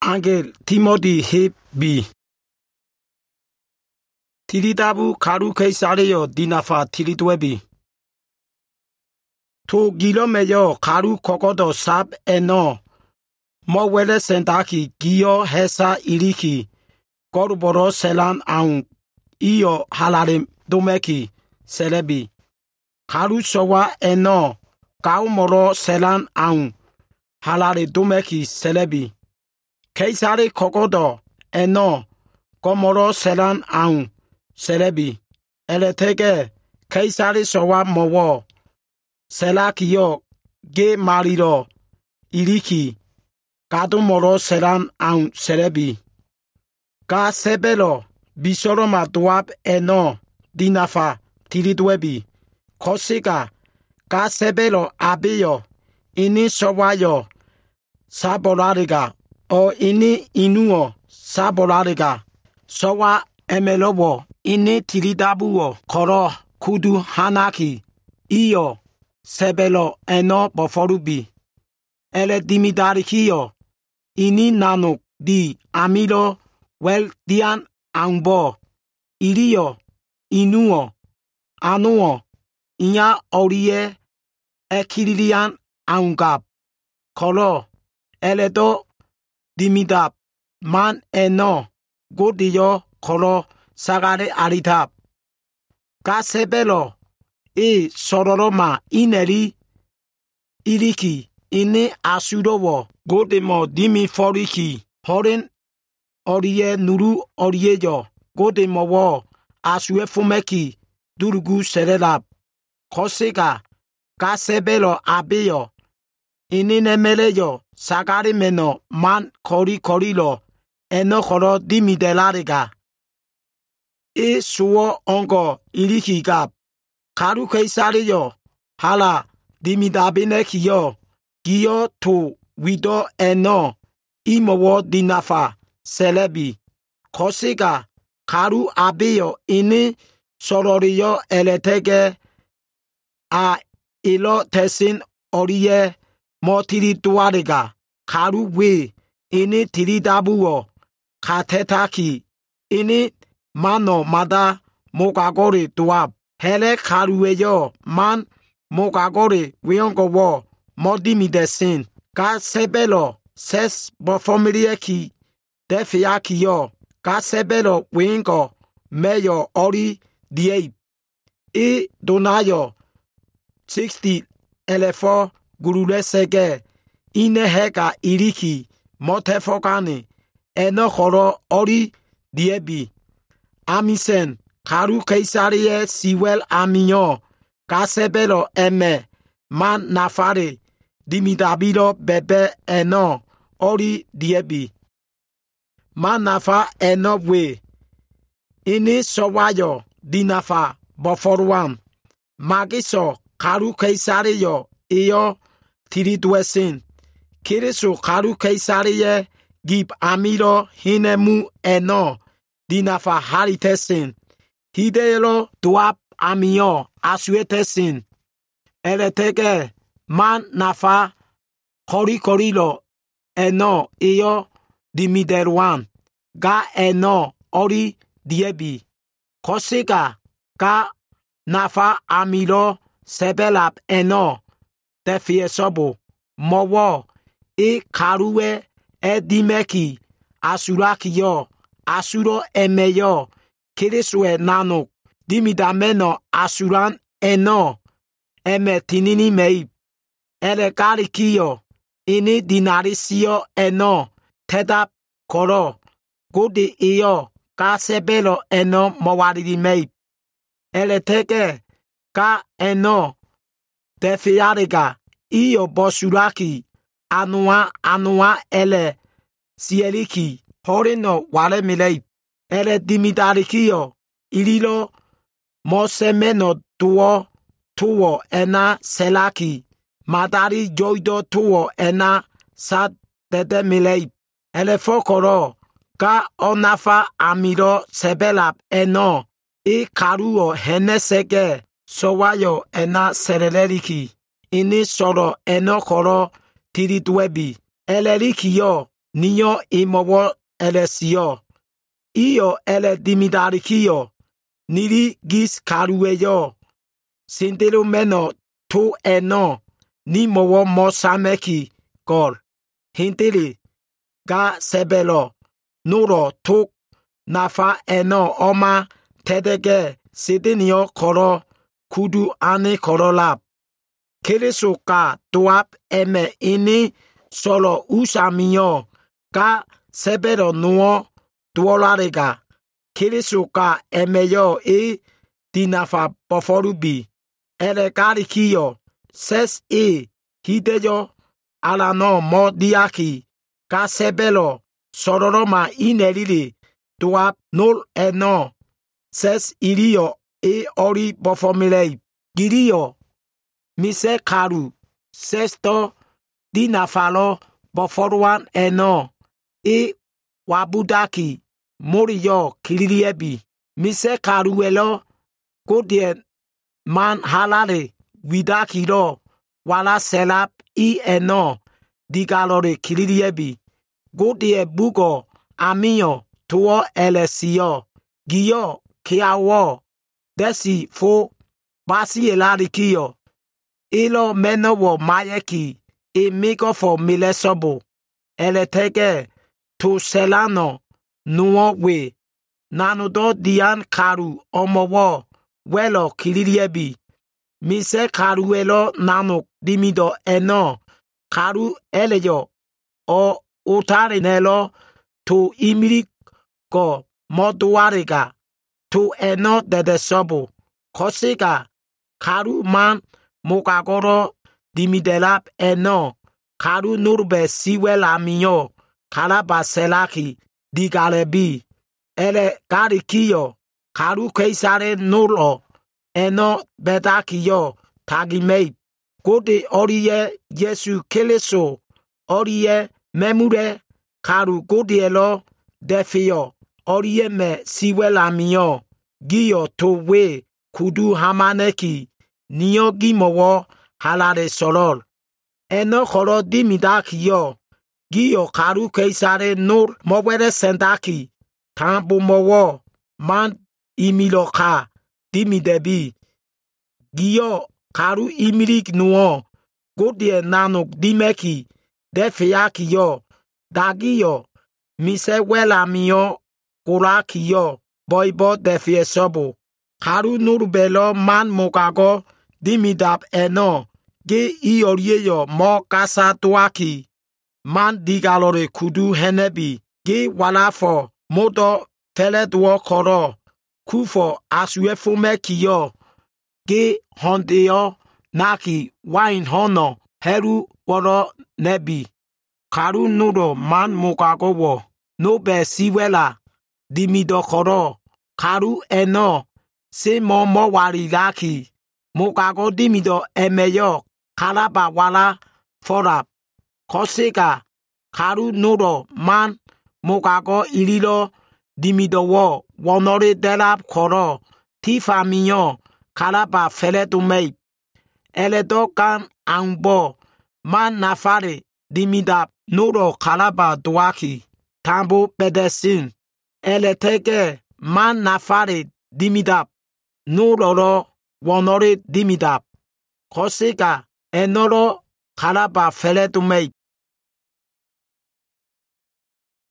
Angel Timothy Hebi Tilidabu Karu Kaisario Dinafa Tilidwebi To Gilomeyo Karu Kokodo Sab Eno Mowele Sentaki Gio Hesa Iriki Gorboro Selan Aun Iyo Halarim Domeki Selebi Karu Sowa Eno Kaumoro Selan Aun Halare Domeki Selebi Kaisari Kokodo Eno Komoro Selan Aun Selebi Eletege Kaisari Sowa Mowo Selakio Ge Mariro Iriki Kadumoro Selan Aun Selebi Ka Sebelo Bisoroma Duab Eno Dinafa Tilidwebi Kosika Ka Sebelo Abiyo Ini Sowayo Saborariga O ini inuo saborariga sowa emelobo ini tilidabuo koro kudu hanaki iyo sebelo eno boforubi ele dimidarikio ini nano di amilo wel dian ambo irio inuo anuo inya orie ekirilian angap kolo eledo Dimidab man eno godiyo kolo sagare aritab kasebelo sororoma ineri iriki ini asurowo godemo dimi foriki horen orie nuru orieyo godemo wo asue fumeki durugu serelab kosega kasebelo abeyo ini nemeleyo sagari meno man korilo eno koro dimidelariga suwo ongo irikigab karu keisariyo hala dimidabinekiyo giyo to wido eno imowo dinafa selebi kosiga karu abiyo ini sororiyo eletege a ilo tesin oriye Motiri tuarega karu we ini tiridabuo katetaki ini mano mada mokagore tuab hele karueyo man mokagore weongo wo modimi desin ka sebelo ses bofomirieki defiaki yo ka sebelo wingo meyo ori diep donayo 60 elefo Gurule sege ine heka iriki motefokani eno khoro ori diebi amisen karu keisariye siwel aminyo kasebelo eme man nafare dimidabilo bebe eno ori diebi man nafa eno we ini sowayo dinafa boforwan magiso karu keisariyo iyo Tiridwesin Kirisu karu keisariye gib amiro hinemu eno dinafa haritesin hidelo duap amio asuetesin eletege man nafa korilo eno iyo dimiderwan ga eno ori diebi kosiga ga nafa amiro sebelab eno Tefiesobo mowo karuwe edimeki asurakiyo asuro emeyo kiriswe nano dimidameno asuran eno eme tinini mei elekarikiyo ini dinarisio eno tedap koro gudi iyo kasebelo eno mowaridi mei eleteke ka eno Tefiariga iyo bosuraki anua ele sieliki horino wale milei ele dimidarikio ililo mosemeno tuwo ena selaki madari joido tuwo ena sa dede milei ele fokoro ka onafa amiro sebelab eno karuo henesege Sowayo ena sereleriki ini soro eno koro tiridwebi eleriki yo Niyo imowo elesio. Iyo ele dimidarikio. Niri gis karueyo. Sintelo meno to eno. Ni mowo mosameki gol. Hintili. Ga sebelo. Nuro to nafa eno oma tedege sidenio koro kudu ane koro lab. Keleso ka toap eme ini solo usamio ka sebelo nuo tuolarega. Keleso ka emeyo dinafa poforubi. Ele karikio ses hideyo alano mo diaki ka sebelo sororoma inelili tuap nol eno ses irio ori bofomilei. Girio mise karu sesto dinafalo boforuan eno wabudaki moriyo kiliriebi. Mise karuelo kodien man halare widakiro wala selap eno digalore kiliriebi. Godie bugo amio tuo elesio. Giyo kiawo desi fo basi elarikio. Ilo menowo mayeki miko fo milesobo. Eletege to selano nuo we. Nanudo dian karu omowo welo kiliriebi. Mise karuelo nano dimido eno. Karu eleyo o utarinelo to imiri go moduarega to eno dedesobo. Kosika karu man mokagoro dimidelap eno. Karu nurbe siwela minyo. Kalaba selaki digalebi. Ele karikio. Karu keisare nulo. Eno bedakiyo tagimei. Gode oriye Yesu keleso. Oriye memure. Karu godielo defio. Oriye me siwela minyo. Giyo to we kudu hamaneki. Niyo gimowo halare solol. Eno khoro dimidakiyo. Giyo karu keisare nur mowere sendaki. Tambu mowo man imiloka dimidebi. Giyo karu imirik nuo. Godie nanuk dimeki defiakiyo. Dagiyo mise wela miyo kurakiyo. Boibo defiesobo. Karu nurbelo man mokago dimidap eno. Ge iorieyo mo kasa tuaki. Man digalore kudu henebi. Ge walafo modo teleduo koro. Kufo asuefume kiyo. Ge hondeyo naki wine hono heru woro nebi. Karu nuro man mokago wo. Nobe siwela dimido koro. Karu eno se mo wariraki. Mokago dimido emeyo kalaba wala forap. Koseka karu nuro man mokago ililo dimido wo wonore delap koro. Tifa minyo kalaba feletumei. Eledo kan angbo man nafare dimidap nuro kalaba duaki. Tambo pedesin. Eletege man nafare dimidap. Nuro wonore dimidap. Koseka enoro kalaba feletumei.